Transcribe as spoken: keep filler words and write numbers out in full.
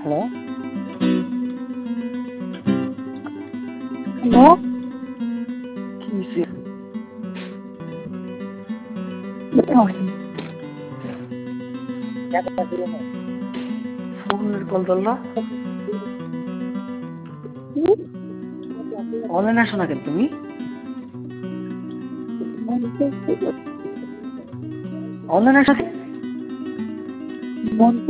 Hello hello কি হইছে? ফোনের কল ধরলা? অনলাইনে আসো না কেন তুমি? অনলাইনে আসো